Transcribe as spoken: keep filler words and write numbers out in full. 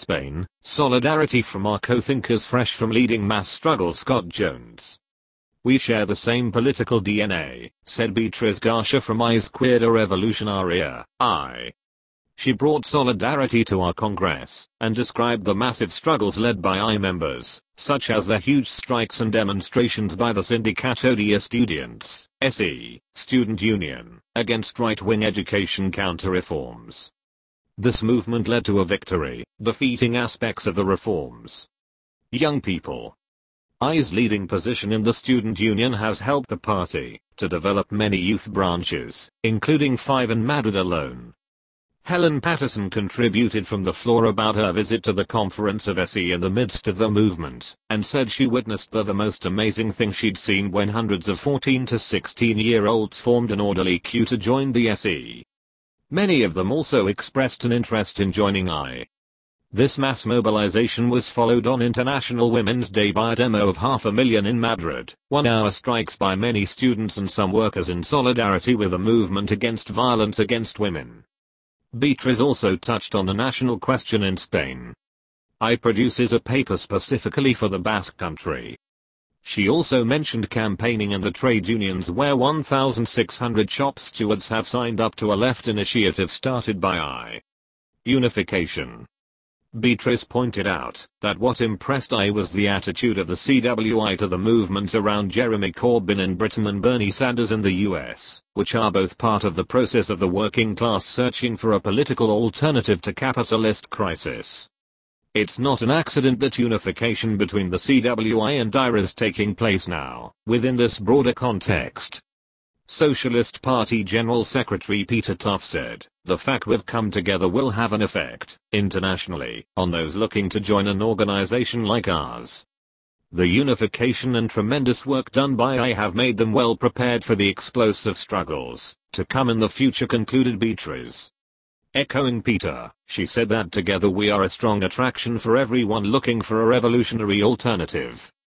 Spain, solidarity from our co-thinkers fresh from leading mass struggle Scott Jones. We share the same political D N A, said Beatriz Garcia from Izquierda Revolucionaria, I. She brought solidarity to our Congress, and described the massive struggles led by I members, such as the huge strikes and demonstrations by the Sindicato de Estudiantes, S E, student union, against right-wing education counter-reforms. This movement led to a victory, defeating aspects of the reforms. Young people. I's leading position in the student union has helped the party to develop many youth branches, including five in Madrid alone. Helen Patterson contributed from the floor about her visit to the conference of S E in the midst of the movement, and said she witnessed the, the most amazing thing she'd seen when hundreds of fourteen to sixteen year olds formed an orderly queue to join the S E. Many of them also expressed an interest in joining I. This mass mobilization was followed on International Women's Day by a demo of half a million in Madrid, one-hour strikes by many students and some workers in solidarity with the movement against violence against women. Beatriz also touched on the national question in Spain. I produces a paper specifically for the Basque Country. She also mentioned campaigning and the trade unions where one thousand six hundred shop stewards have signed up to a left initiative started by I. Unification. Beatriz pointed out that what impressed I was the attitude of the C W I to the movements around Jeremy Corbyn in Britain and Bernie Sanders in the U S, which are both part of the process of the working class searching for a political alternative to capitalist crisis. It's not an accident that unification between the C W I and I R is taking place now, within this broader context. Socialist Party General Secretary Peter Tough said, "The fact we've come together will have an effect, internationally, on those looking to join an organization like ours. The unification and tremendous work done by I have made them well prepared for the explosive struggles to come in the future," concluded Beatriz. Echoing Peter, she said that together we are a strong attraction for everyone looking for a revolutionary alternative.